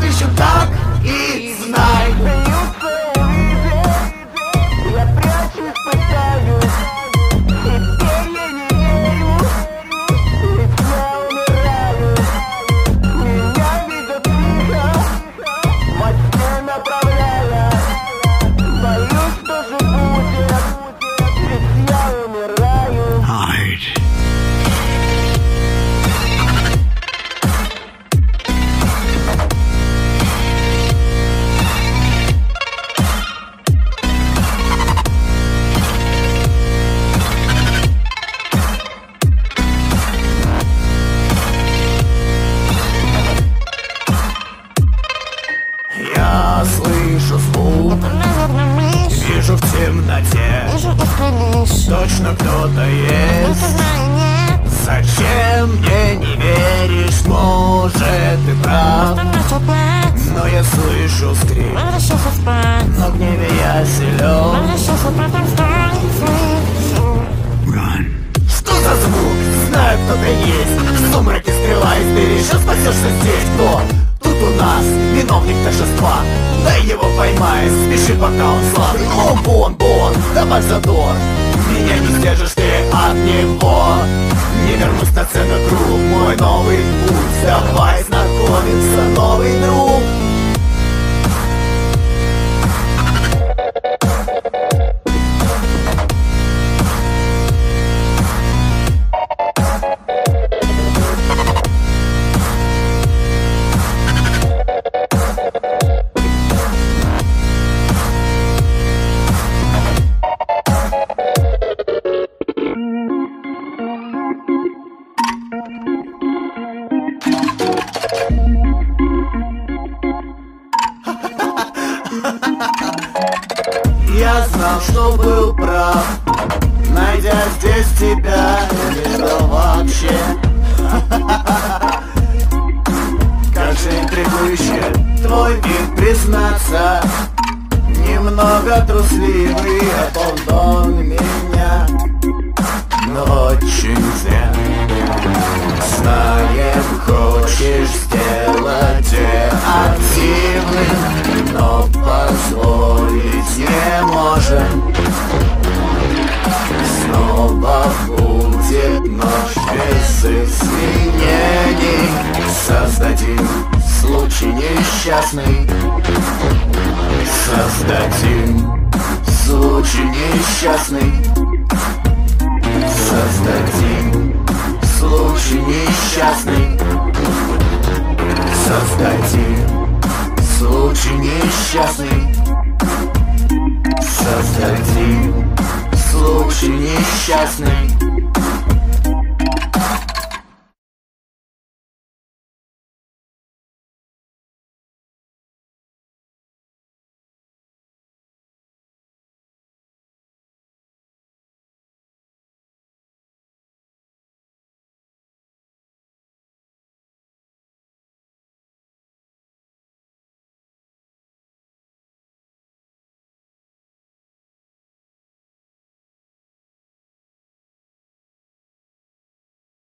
ищем, так и знай. Я прячусь, пытаюсь, теперь я не верю, ведь я умираю. Меня видят тихо, во тьме направляя. Боюсь, что же будет, ведь я умираю. Я слышу звук, вижу в темноте, точно кто-то есть. Зачем мне не веришь? Может, ты прав, но я слышу скрип, но в гневе я силен. Что за звук? Знаю, кто ты есть. В сумраке стрела из двери. Сейчас спасешься здесь. Кто? Тут у нас виновник торжества. Дай его поймай, спеши, пока он слаб. О, Бон, добавь задор. Меня не сдержишь ты от него. Не вернусь на сцену, круг. Мой новый путь. Давай знакомиться, новый друг. Я знал, что был прав, найдя здесь тебя, не был вообще. Как же интригующе твой вид, признаться. Немного трусливый, он меня, но очень зря. Знаем, хочешь сделать активным, но позволить не можем. Снова будет ночь без извинений. Создадим случай несчастный. Создадим случай несчастный. Создадим случай несчастный.